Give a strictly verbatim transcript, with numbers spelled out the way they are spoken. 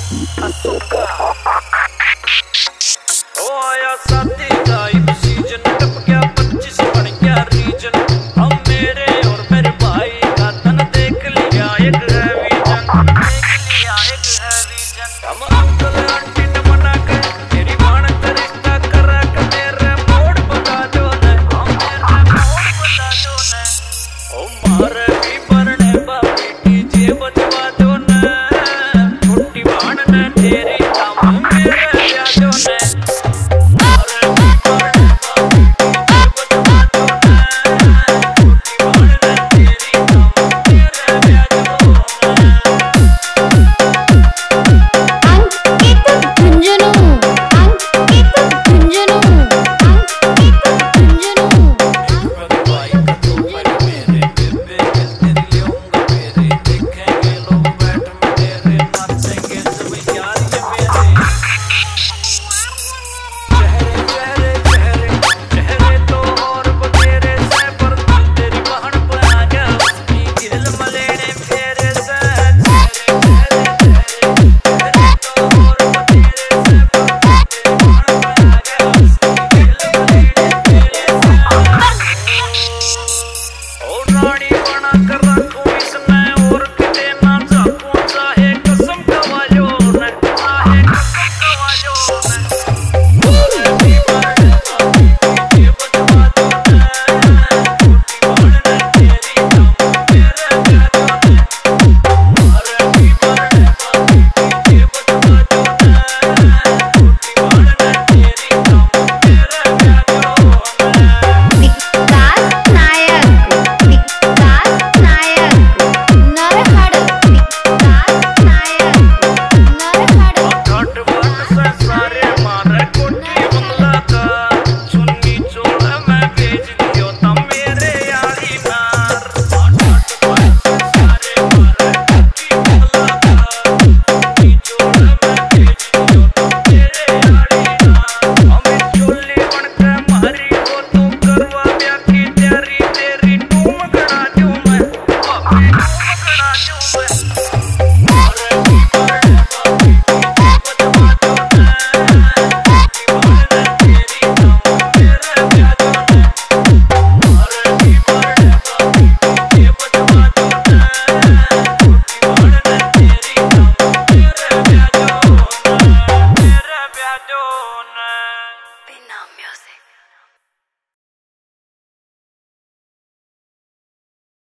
ओ आया साथी गाइब सीजन, टप गया पच्चीस बन गया रीजन। हम मेरे और मेरे भाई का तन देख लिया एक हैवी जन, देख लिया एक हैवी जन। हम अंकल आंटी